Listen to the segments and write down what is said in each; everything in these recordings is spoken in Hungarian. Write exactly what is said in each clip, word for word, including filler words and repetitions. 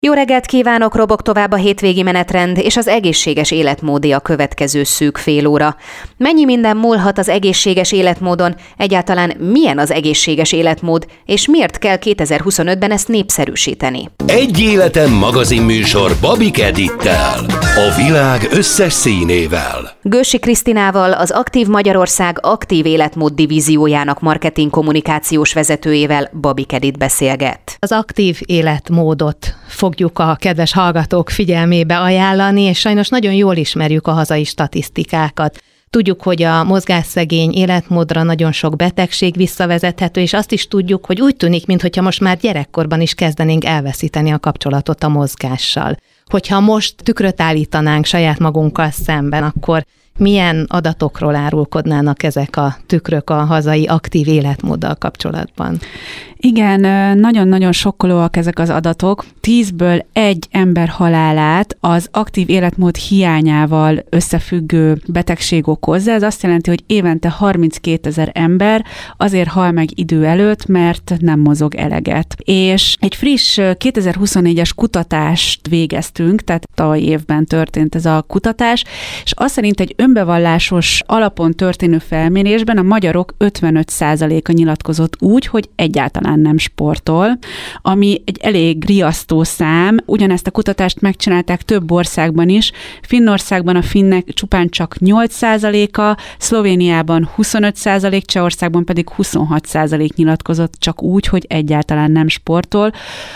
Jó reggelt kívánok, robog tovább a hétvégi menetrend, és az egészséges életmódé a következő szűk fél óra. Mennyi minden múlhat az egészséges életmódon, egyáltalán milyen az egészséges életmód, és miért kell kétezer-huszonötben ezt népszerűsíteni? Egy életen magazinműsor Babik Edittel, a világ összes színével. Gősi Krisztinával, az Aktív Magyarország Aktív Életmód divíziójának marketing kommunikációs vezetőjével Babik Edit beszélget. Az aktív életmódot fogjuk a kedves hallgatók figyelmébe ajánlani, és sajnos nagyon jól ismerjük a hazai statisztikákat. Tudjuk, hogy a mozgásszegény életmódra nagyon sok betegség visszavezethető, és azt is tudjuk, hogy úgy tűnik, mintha most már gyerekkorban is kezdenénk elveszíteni a kapcsolatot a mozgással. Hogyha most tükröt állítanánk saját magunkkal szemben, akkor milyen adatokról árulkodnának ezek a tükrök a hazai aktív életmóddal kapcsolatban? Igen, nagyon-nagyon sokkolóak ezek az adatok. Tízből egy ember halálát az aktív életmód hiányával összefüggő betegség okozza. Ez azt jelenti, hogy évente harminckétezer ember azért hal meg idő előtt, mert nem mozog eleget. És egy friss kétezer-huszonnégyes kutatást végeztünk, tehát tavaly évben történt ez a kutatás, és azt szerint egy önbevallásos alapon történő felmérésben a magyarok ötvenöt százaléka nyilatkozott úgy, hogy egyáltalán nem sportol, ami egy elég riasztó szám. Ugyanezt a kutatást megcsinálták több országban is. Finnországban a finnek csupán csak nyolc százaléka, Szlovéniában huszonöt százalék, Csehországban pedig huszonhat százalék nyilatkozott csak úgy, hogy egyáltalán nem sportol.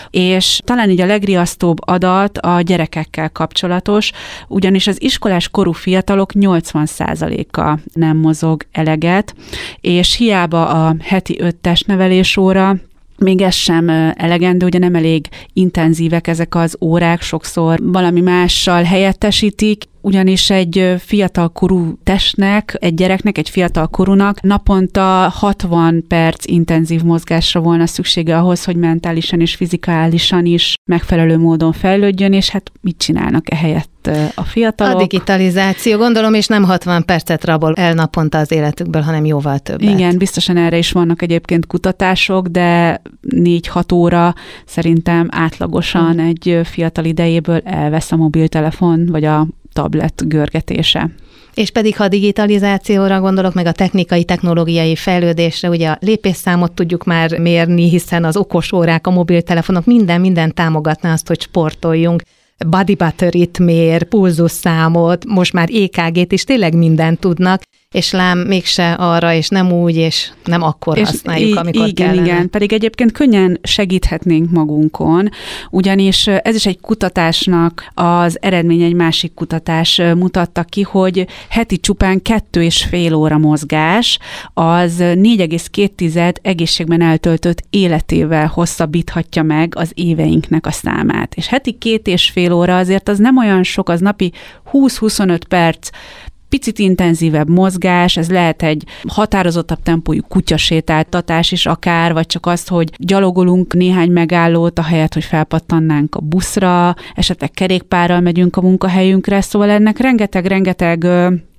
És talán így a legriasztóbb adat a gyerekekkel kapcsolatos, ugyanis az iskolás korú fiatalok nyolcvan százaléka nem mozog eleget, és hiába a heti öt testnevelés óra, még ez sem elegendő, ugye nem elég intenzívek ezek az órák, sokszor valami mással helyettesítik, ugyanis egy fiatalkorú testnek, egy gyereknek, egy fiatalkorúnak naponta hatvan perc intenzív mozgásra volna szüksége ahhoz, hogy mentálisan és fizikálisan is megfelelő módon fejlődjön, és hát mit csinálnak ehelyett a fiatalok? A digitalizáció, gondolom, és nem hatvan percet rabol el naponta az életükből, hanem jóval többet. Igen, biztosan erre is vannak egyébként kutatások, de négy-hat óra szerintem átlagosan hmm. egy fiatal idejéből elvesz a mobiltelefon, vagy a tablet görgetése. És pedig, ha a digitalizációra gondolok, meg a technikai, technológiai fejlődésre, ugye a lépésszámot tudjuk már mérni, hiszen az okos órák, a mobiltelefonok, minden, minden támogatná azt, hogy sportoljunk. Body battery-t mér, pulzusszámot, most már é ká gét is, tényleg mindent tudnak, és lám mégse arra, és nem úgy, és nem akkor és használjuk, í- amikor igen, kellene. Igen, pedig egyébként könnyen segíthetnénk magunkon, ugyanis ez is egy kutatásnak az eredménye, egy másik kutatás mutatta ki, hogy heti csupán kettő és fél óra mozgás, az négy egész két egészségben eltöltött életével hosszabbíthatja meg az éveinknek a számát. És heti két és fél óra azért az nem olyan sok, az napi húsz-huszonöt perc, picit intenzívebb mozgás, ez lehet egy határozottabb tempójú kutyasétáltatás is akár, vagy csak azt, hogy gyalogolunk néhány megállót, ahelyett, hogy felpattannánk a buszra, esetleg kerékpárral megyünk a munkahelyünkre, szóval ennek rengeteg-rengeteg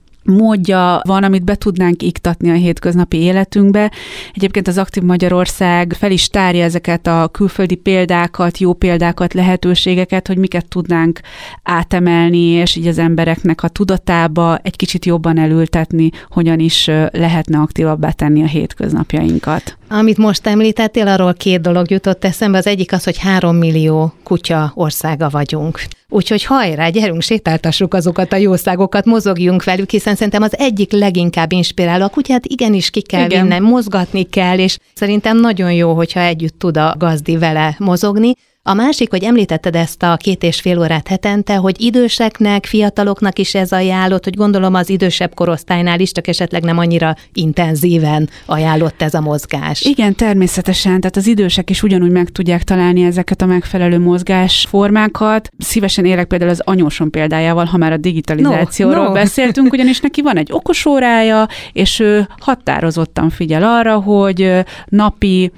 módja van, amit be tudnánk iktatni a hétköznapi életünkbe. Egyébként az Aktív Magyarország fel is tárja ezeket a külföldi példákat, jó példákat, lehetőségeket, hogy miket tudnánk átemelni, és így az embereknek a tudatába egy kicsit jobban elültetni, hogyan is lehetne aktívabbá tenni a hétköznapjainkat. Amit most említettél, arról két dolog jutott eszembe. Az egyik az, hogy három millió kutya országa vagyunk. Úgyhogy hajrá, gyerünk, sétáltassuk azokat a jószágokat, mozogjunk velük, hiszen szerintem az egyik leginkább inspiráló. A kutyát igenis ki kell Igen. vinni, mozgatni kell, és szerintem nagyon jó, hogyha együtt tud a gazdi vele mozogni. A másik, hogy említetted ezt a két és fél órát hetente, hogy időseknek, fiataloknak is ez ajánlott, hogy gondolom az idősebb korosztálynál is, csak esetleg nem annyira intenzíven ajánlott ez a mozgás. Igen, természetesen, tehát az idősek is ugyanúgy meg tudják találni ezeket a megfelelő mozgásformákat. Szívesen élek például az anyósom példájával, ha már a digitalizációról no, no. beszéltünk, ugyanis neki van egy okos órája, és ő határozottan figyel arra, hogy napi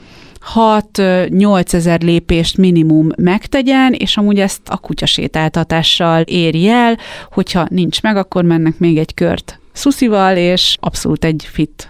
hat-nyolc ezer lépést minimum megtegyen, és amúgy ezt a kutyasétáltatással éri el, hogyha nincs meg, akkor mennek még egy kört szuszival, és abszolút egy fit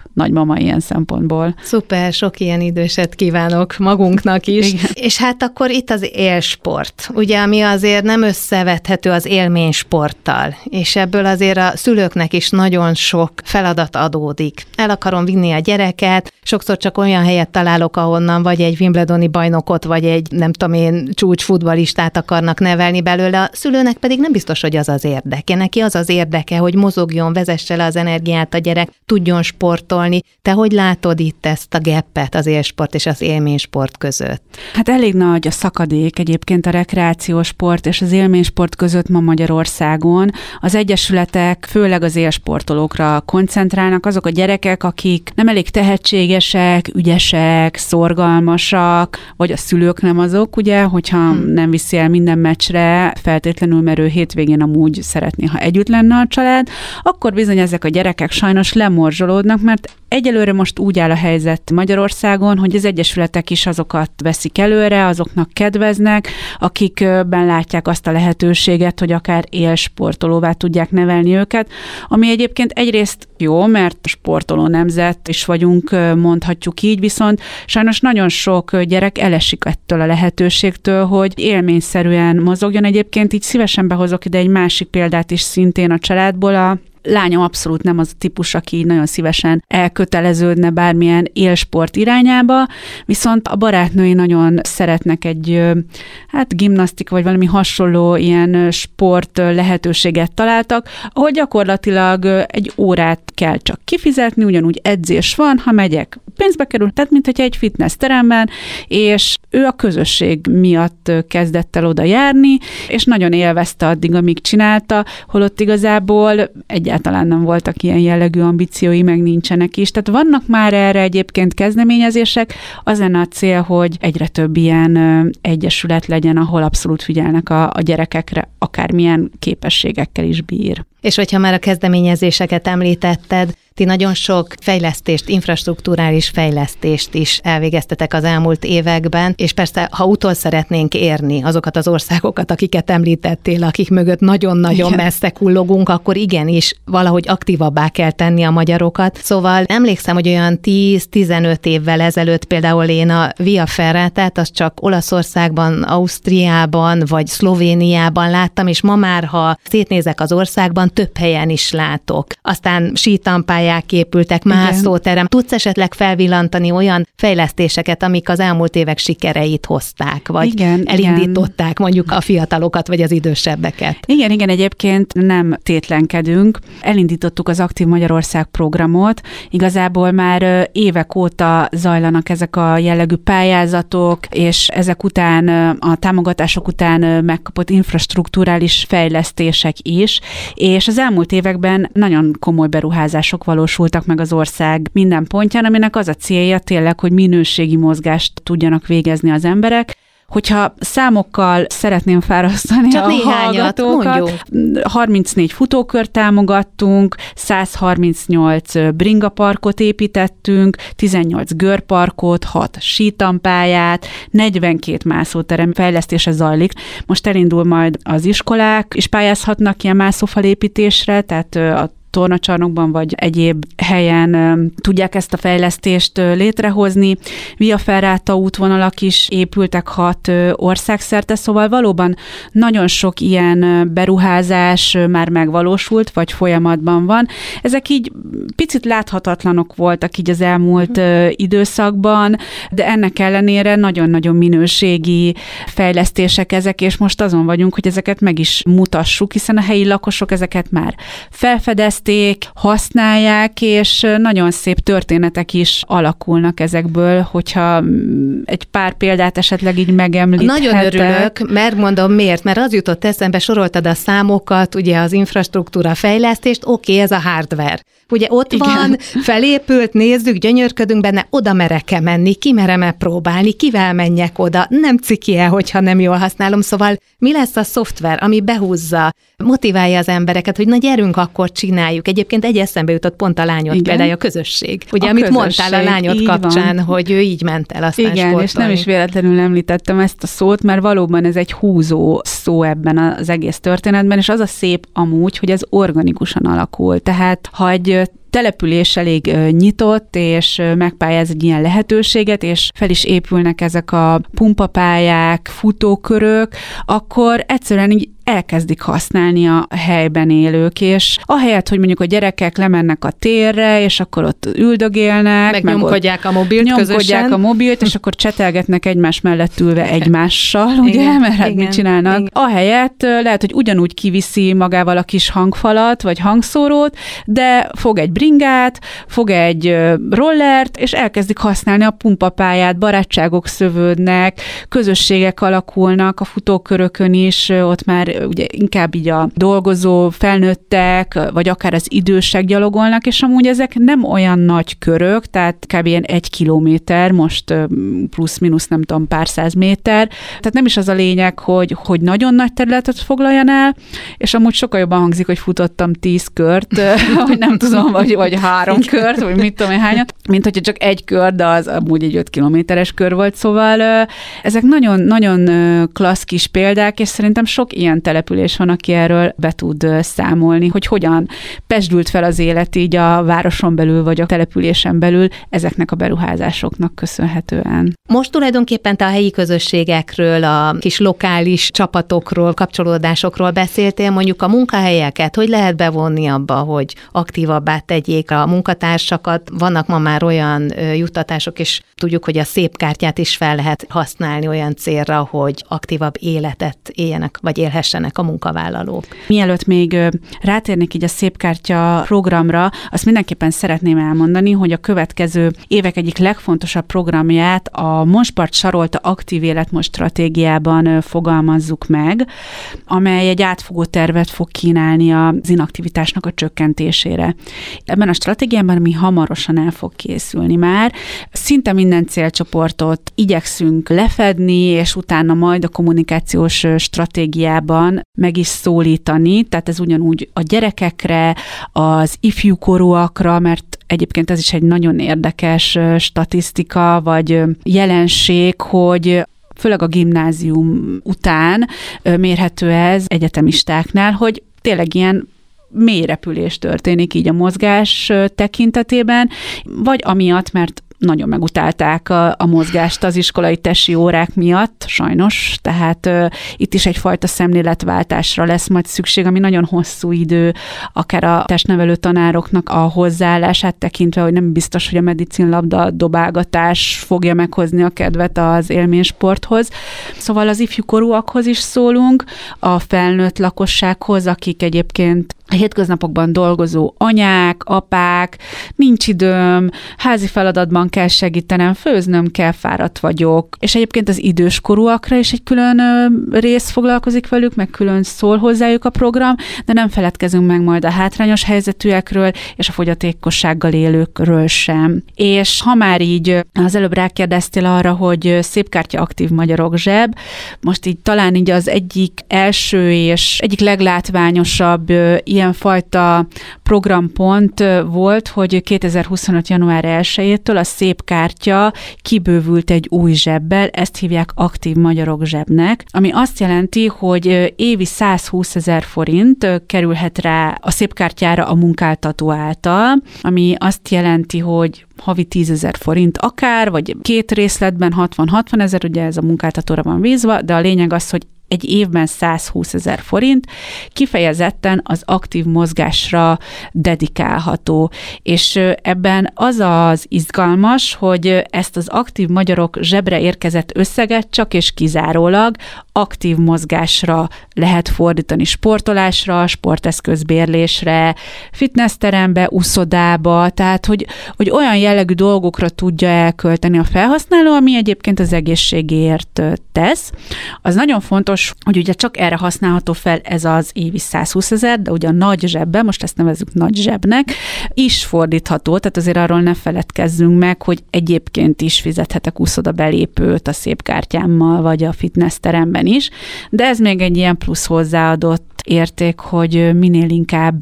nagymama ilyen szempontból. Szuper, sok ilyen időset kívánok magunknak is. Igen. És hát akkor itt az élsport, ugye, ami azért nem összevethető az élménysporttal, és ebből azért a szülőknek is nagyon sok feladat adódik. El akarom vinni a gyereket, sokszor csak olyan helyet találok, ahonnan vagy egy wimbledoni bajnokot, vagy egy nem tudom én csúcsfutballistát akarnak nevelni belőle, a szülőnek pedig nem biztos, hogy az az érdeke. Neki az az érdeke, hogy mozogjon, vezesse le az energiát a gyerek, tudjon sportolni. Te hogy látod itt ezt a geppet az élsport és az élménysport között? Hát elég nagy a szakadék egyébként a rekreációs sport és az élménysport között ma Magyarországon. Az egyesületek főleg az élsportolókra koncentrálnak, azok a gyerekek, akik nem elég tehetségesek, ügyesek, szorgalmasak, vagy a szülők nem azok, ugye, hogyha hmm. nem viszi el minden meccsre, feltétlenül, mert ő hétvégén amúgy szeretné, ha együtt lenne a család, akkor bizony ezek a gyerekek sajnos lemorzsolódnak, mert egyelőre most úgy áll a helyzet Magyarországon, hogy az egyesületek is azokat veszik előre, azoknak kedveznek, akikben látják azt a lehetőséget, hogy akár élsportolóvá tudják nevelni őket, ami egyébként egyrészt jó, mert sportoló nemzet is vagyunk, mondhatjuk így, viszont sajnos nagyon sok gyerek elesik ettől a lehetőségtől, hogy élményszerűen mozogjon. Egyébként így szívesen behozok ide egy másik példát is szintén a családból. A lányom abszolút nem az a típus, aki nagyon szívesen elköteleződne bármilyen élsport irányába, viszont a barátnői nagyon szeretnek egy hát gimnasztika vagy valami hasonló ilyen sport lehetőséget találtak, ahol gyakorlatilag egy órát kell csak kifizetni, ugyanúgy edzés van, ha megyek, pénzbe kerül, tehát mint hogy egy fitness teremben, és ő a közösség miatt kezdett el oda járni, és nagyon élvezte addig, amíg csinálta, holott igazából egyáltalán nem voltak ilyen jellegű ambíciói, meg nincsenek is. Tehát vannak már erre egyébként kezdeményezések, az lenne a cél, hogy egyre több ilyen egyesület legyen, ahol abszolút figyelnek a, a gyerekekre, akármilyen képességekkel is bír. És hogyha már a kezdeményezéseket említetted, ti nagyon sok fejlesztést, infrastrukturális fejlesztést is elvégeztetek az elmúlt években, és persze, ha utol szeretnénk érni azokat az országokat, akiket említettél, akik mögött nagyon-nagyon igen. messze kullogunk, akkor igenis valahogy aktívabbá kell tenni a magyarokat. Szóval emlékszem, hogy olyan tíz-tizenöt évvel ezelőtt például én a Via Ferratát, azt csak Olaszországban, Ausztriában vagy Szlovéniában láttam, és ma már, ha szétnézek az országban, több helyen is látok. Aztán sítampályák épültek, mászóterem. Tudsz esetleg felvillantani olyan fejlesztéseket, amik az elmúlt évek sikereit hozták, vagy igen, elindították igen. mondjuk a fiatalokat, vagy az idősebbeket? Igen, igen, egyébként nem tétlenkedünk. Elindítottuk az Aktív Magyarország programot. Igazából már évek óta zajlanak ezek a jellegű pályázatok, és ezek után, a támogatások után megkapott infrastrukturális fejlesztések is, és az elmúlt években nagyon komoly beruházások valósultak meg az ország minden pontján, aminek az a célja tényleg, hogy minőségi mozgást tudjanak végezni az emberek. Hogyha számokkal szeretném fárasztani csak a hallgatókat, harmincnégy futókört támogattunk, száz harmincnyolc bringaparkot építettünk, tizennyolc görparkot, hat sítampályát, negyvenkét mászóterem fejlesztése zajlik. Most elindul majd az iskolák, és pályázhatnak ilyen mászófalépítésre, tehát a tornacsarnokban vagy egyéb helyen tudják ezt a fejlesztést létrehozni. Via Ferrata útvonalak is épültek hat országszerte, szóval valóban nagyon sok ilyen beruházás már megvalósult, vagy folyamatban van. Ezek így picit láthatatlanok voltak így az elmúlt időszakban, de ennek ellenére nagyon-nagyon minőségi fejlesztések ezek, és most azon vagyunk, hogy ezeket meg is mutassuk, hiszen a helyi lakosok ezeket már felfedezték, használják, és nagyon szép történetek is alakulnak ezekből, hogyha egy pár példát esetleg így megemlíthetek. Nagyon örülök, mert mondom miért, mert az jutott eszembe, soroltad a számokat, ugye az infrastruktúra fejlesztést, oké, okay, ez a hardware. Ugye ott igen. van, felépült, nézzük, gyönyörködünk benne, oda merek-e menni, ki merem-e próbálni, kivel menjek oda, nem ciki-e, hogyha nem jól használom, szóval mi lesz a szoftver, ami behúzza, motiválja az embereket, hogy na gyerünk, akkor csináljuk. Egyébként egy eszembe jutott pont a lányod igen. például a közösség. Ugye, a amit közösség, mondtál a lányod kapcsán, van. Hogy ő így ment el aztán igen, sportolni. És nem is véletlenül említettem ezt a szót, mert valóban ez egy húzó szó ebben az egész történetben, és az a szép amúgy, hogy ez organikusan alakul. Tehát, ha egy település elég nyitott, és megpályáz egy ilyen lehetőséget, és fel is épülnek ezek a pumpapályák, futókörök, akkor egyszerűen így elkezdik használni a helyben élők, és ahelyett, hogy mondjuk a gyerekek lemennek a térre, és akkor ott üldögélnek, meg, meg nyomkodják a mobilt nyomkodják közösen. a mobilt, és akkor csetelgetnek egymás mellett ülve egymással, ugye, igen, mert hát igen, mit csinálnak? Igen. Ahelyett lehet, hogy ugyanúgy kiviszi magával a kis hangfalat, vagy hangszórót, de fog egy bringát, fog egy rollert, és elkezdik használni a pumpapályát, barátságok szövődnek, közösségek alakulnak a futókörökön is, ott már ugye inkább így a dolgozó felnőttek, vagy akár az idősek gyalogolnak, és amúgy ezek nem olyan nagy körök, tehát kb. Ilyen egy kilométer, most plusz-minusz nem tudom, pár száz méter, tehát nem is az a lényeg, hogy, hogy nagyon nagy területet foglaljan el, és amúgy sokkal jobban hangzik, hogy futottam tíz kört, vagy nem tudom, vagy, vagy három kört, vagy mit tudom én hányat, mint hogyha csak egy kör, de az amúgy egy öt kilométeres kör volt, szóval ezek nagyon-nagyon klassz kis példák, és szerintem sok ilyen település van, aki erről be tud számolni, hogy hogyan pezsdült fel az élet így a városon belül, vagy a településen belül ezeknek a beruházásoknak köszönhetően. Most tulajdonképpen te a helyi közösségekről, a kis lokális csapatokról, kapcsolódásokról beszéltél, mondjuk a munkahelyeket, hogy lehet bevonni abba, hogy aktívabbá tegyék a munkatársakat. Vannak ma már olyan juttatások, és tudjuk, hogy a szép kártyát is fel lehet használni olyan célra, hogy aktívabb életet éljenek, vagy élhessenek a munkavállalók. Mielőtt még rátérnék így a Szép Kártya programra, azt mindenképpen szeretném elmondani, hogy a következő évek egyik legfontosabb programját a Monspart Sarolta aktív életmód stratégiában fogalmazzuk meg, amely egy átfogó tervet fog kínálni az inaktivitásnak a csökkentésére. Ebben a stratégiában mi hamarosan el fog készülni már. Szinte minden célcsoportot igyekszünk lefedni, és utána majd a kommunikációs stratégiában meg is szólítani, tehát ez ugyanúgy a gyerekekre, az ifjúkorúakra, mert egyébként ez is egy nagyon érdekes statisztika, vagy jelenség, hogy főleg a gimnázium után mérhető ez egyetemistáknál, hogy tényleg ilyen mély repülés történik így a mozgás tekintetében, vagy amiatt, mert nagyon megutálták a, a mozgást az iskolai tesi órák miatt, sajnos, tehát uh, itt is egyfajta szemléletváltásra lesz majd szükség, ami nagyon hosszú idő, akár a testnevelő tanároknak a hozzáállását tekintve, hogy nem biztos, hogy a medicinlabda dobálgatás fogja meghozni a kedvet az élménysporthoz. Szóval az ifjúkorúakhoz is szólunk, a felnőtt lakossághoz, akik egyébként a hétköznapokban dolgozó anyák, apák, nincs időm, házi feladatban kell segítenem, főznöm kell, fáradt vagyok. És egyébként az időskorúakra is egy külön rész foglalkozik velük, meg külön szól hozzájuk a program, de nem feledkezünk meg majd a hátrányos helyzetűekről és a fogyatékossággal élőkről sem. És ha már így az előbb rákérdeztél arra, hogy Szép Kártya aktív magyarok zseb, most így talán így az egyik első és egyik leglátványosabb ilyenfajta programpont volt, hogy kétezer-huszonöt január elsejétől a Szép Kártya kibővült egy új zsebbel, ezt hívják aktív magyarok zsebnek, ami azt jelenti, hogy évi százhúszezer forint kerülhet rá a Szép Kártyára a munkáltató által, ami azt jelenti, hogy havi tízezer forint akár, vagy két részletben hatvan-hatvan ezer, ugye ez a munkáltatóra van bízva, de a lényeg az, hogy egy évben százhúszezer forint, kifejezetten az aktív mozgásra dedikálható. És ebben az az izgalmas, hogy ezt az aktív magyarok zsebre érkezett összeget csak és kizárólag aktív mozgásra lehet fordítani, sportolásra, sporteszközbérlésre, fitnessterembe, uszodába, tehát hogy, hogy olyan jellegű dolgokra tudja elkölteni a felhasználó, ami egyébként az egészségéért tesz. Az nagyon fontos, hogy ugye csak erre használható fel ez az évi százhúszezer, de ugye a nagy zsebben, most ezt nevezzük nagy zsebnek, is fordítható, tehát azért arról ne feledkezzünk meg, hogy egyébként is fizethetek uszoda belépőt a Szép Kártyámmal, vagy a fitnessteremben is, de ez még egy ilyen plusz hozzáadott érték, hogy minél inkább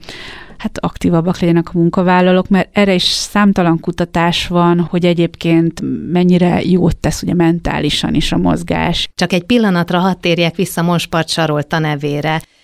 hát aktívabbak legyenek a munkavállalók, mert erre is számtalan kutatás van, hogy egyébként mennyire jót tesz ugye mentálisan is a mozgás. Csak egy pillanatra hadd térjek vissza Monspart Sarolta nevére.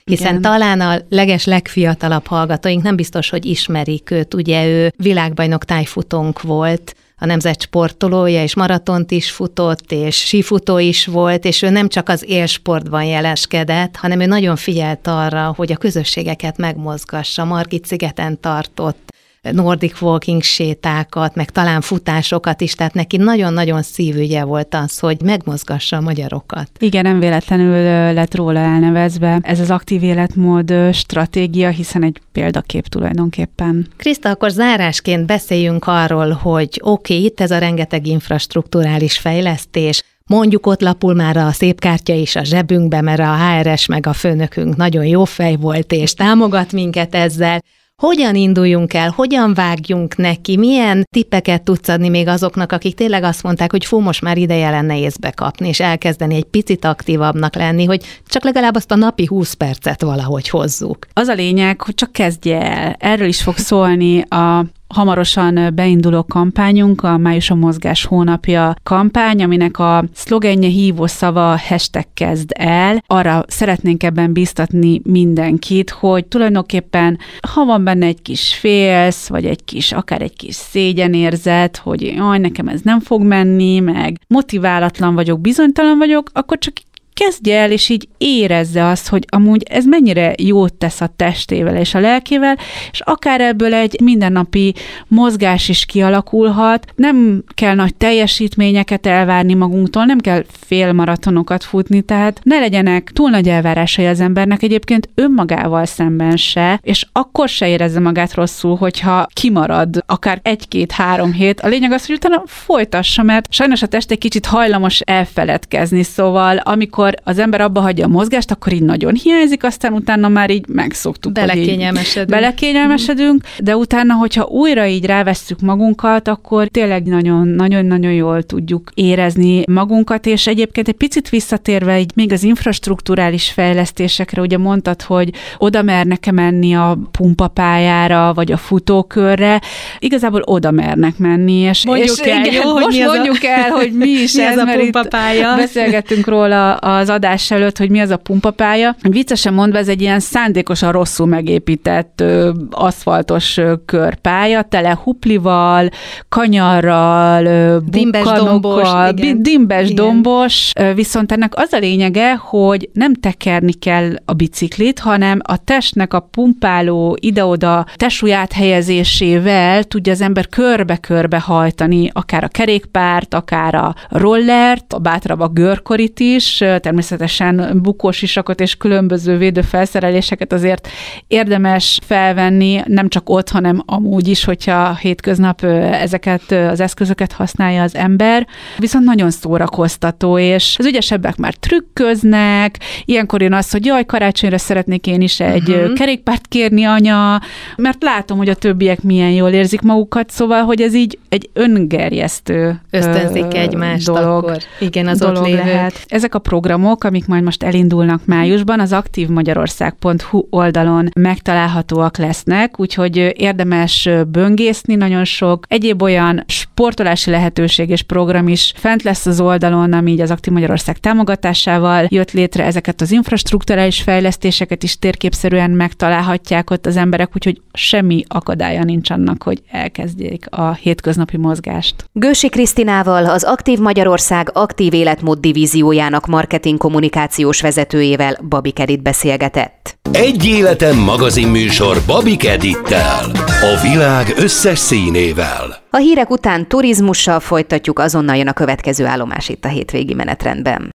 Hiszen Igen. talán a leges legfiatalabb hallgatóink nem biztos, hogy ismerik őt, ugye ő világbajnok tájfutónk volt, a nemzet sportolója, és maratont is futott, és sífutó is volt, és ő nem csak az élsportban jeleskedett, hanem ő nagyon figyelt arra, hogy a közösségeket megmozgassa. Margit-szigeten tartott Nordic walking sétákat, meg talán futásokat is, tehát neki nagyon-nagyon szívügye volt az, hogy megmozgassa a magyarokat. Igen, nem véletlenül lett róla elnevezve ez az aktív életmód stratégia, hiszen egy példakép tulajdonképpen. Kriszta, akkor zárásként beszéljünk arról, hogy oké, okay, itt ez a rengeteg infrastrukturális fejlesztés, mondjuk ott lapul már a szép kártya is a zsebünkbe, mert a há er es meg a főnökünk nagyon jó fej volt, és támogat minket ezzel. Hogyan induljunk el, hogyan vágjunk neki, milyen tippeket tudsz adni még azoknak, akik tényleg azt mondták, hogy fú, most már ideje lenne észbe kapni, és elkezdeni egy picit aktívabbnak lenni, hogy csak legalább azt a napi húsz percet valahogy hozzuk. Az a lényeg, hogy csak kezdje el. Erről is fog szólni a hamarosan beinduló kampányunk, a Május a mozgás hónapja kampány, aminek a szlogenje, hívószava hashtag kezd el. Arra szeretnénk ebben bíztatni mindenkit, hogy tulajdonképpen, ha van benne egy kis félsz, vagy egy kis, akár egy kis szégyenérzet, hogy jaj, nekem ez nem fog menni, meg motiválatlan vagyok, bizonytalan vagyok, akkor csak kezdje el, és így érezze azt, hogy amúgy ez mennyire jót tesz a testével és a lelkével, és akár ebből egy mindennapi mozgás is kialakulhat. Nem kell nagy teljesítményeket elvárni magunktól, nem kell félmaratonokat futni, tehát ne legyenek túl nagy elvárásai az embernek egyébként önmagával szemben se, és akkor se érezze magát rosszul, hogyha kimarad akár egy-két-három hét. A lényeg az, hogy utána folytassa, mert sajnos a test egy kicsit hajlamos elfeledkezni, szóval amikor az ember abba hagyja a mozgást, akkor így nagyon hiányzik, aztán utána már így megszoktuk. Belekényelmesedünk. Belekényelmesedünk, de utána, hogyha újra így rávesszük magunkat, akkor tényleg nagyon-nagyon jól tudjuk érezni magunkat, és egyébként egy picit visszatérve így még az infrastrukturális fejlesztésekre, ugye mondtad, hogy oda mernek-e menni a pumpapályára, vagy a futókörre, igazából oda mernek menni, és, mondjuk és el, igen, jó, hogy most mi mondjuk a... el, hogy mi is mi ez, ez a mert pumpapálya. Beszélgettünk róla az adás előtt, hogy mi az a pumpapálya. Viccesen mondva, ez egy ilyen szándékosan rosszul megépített ö, aszfaltos ö, körpálya, tele huplival, kanyarral, ö, dimbes dombos, igen. dimbes igen. dombos, ö, viszont ennek az a lényege, hogy nem tekerni kell a biciklit, hanem a testnek a pumpáló ide-oda testsúly áthelyezésével tudja az ember körbe-körbe hajtani, akár a kerékpárt, akár a rollert, a bátrabb a görkorit is, természetesen bukós isakot és különböző védőfelszereléseket azért érdemes felvenni, nem csak ott, hanem amúgy is, hogyha hétköznap ezeket az eszközöket használja az ember. Viszont nagyon szórakoztató, és az ügyesebbek már trükköznek, ilyenkor jön az, hogy jaj, karácsonyra szeretnék én is egy uh-huh. kerékpárt kérni, anya, mert látom, hogy a többiek milyen jól érzik magukat, szóval, hogy ez így egy öngerjesztő ösztönzik egymást dolog. Akkor. Igen, az dolog ott lévő. Lehet. Ezek a programok, amik majd most elindulnak májusban, az aktív magyarország pont hu oldalon megtalálhatóak lesznek, úgyhogy érdemes böngészni, nagyon sok egyéb olyan sportolási lehetőség és program is fent lesz az oldalon, ami így az Aktív Magyarország támogatásával jött létre, ezeket az infrastrukturális fejlesztéseket is térképszerűen megtalálhatják ott az emberek, úgyhogy semmi akadálya nincs annak, hogy elkezdjék a hétköznapi mozgást. Gősi Krisztinával, az Aktív Magyarország aktív életmód divíziójának marketing kommunikációs vezetőjével, Babik Edit beszélgetett. Egy életen magazinműsor Babik Edittel, a világ összes színével. A hírek után turizmussal folytatjuk, azonnal jön a következő állomás itt a hétvégi menetrendben.